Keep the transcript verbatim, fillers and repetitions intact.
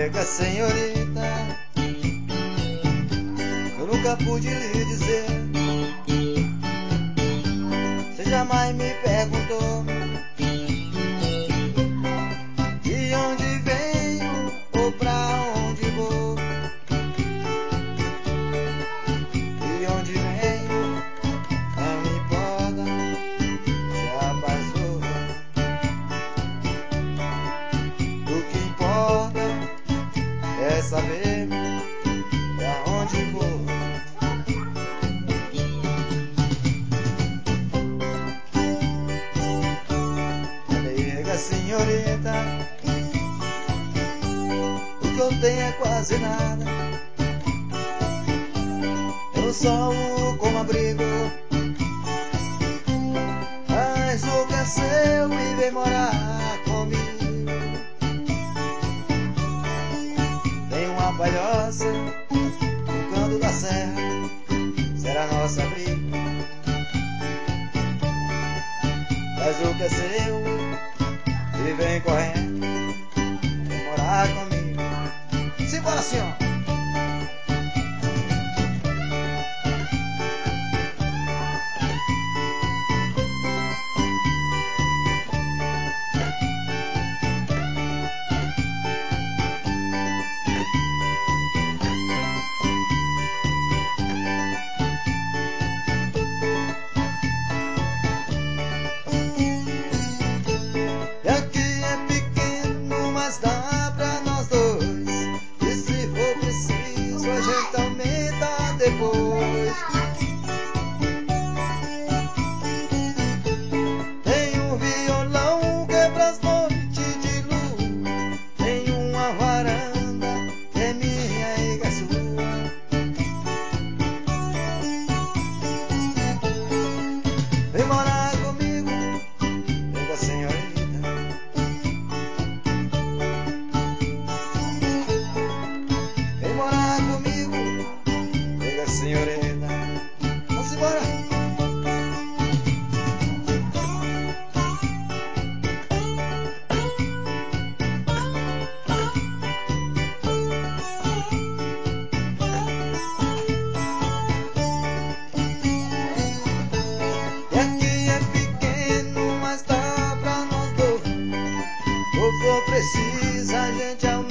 Amiga senhorita, eu nunca pude lhe dizer. Você jamais me perguntou de onde venho ou pra onde vou. De onde venho não me importa, já passou. O que importa é saber pra onde vou. Amiga senhorita, o que eu tenho é quase nada. Eu só o como abrigo, mas o que é seu e vem morar comigo. Tem uma palhoça no canto da serra, será nossa abrigo. Mas o que é seu e vem correndo, vem morar comigo. Simbora, senhor! E aqui é pequeno, mas dá pra nós dois. E se for preciso, a gente aumenta depois. Tem um violão que é pras noites de lua. Tem uma varanda que é minha e que é sua. Vem morar comigo, amiga senhorita. Vem morar comigo, amiga senhorita. Vamos embora! E aqui é pequeno, mas dá pra nós dois. O que for preciso, a gente aumenta.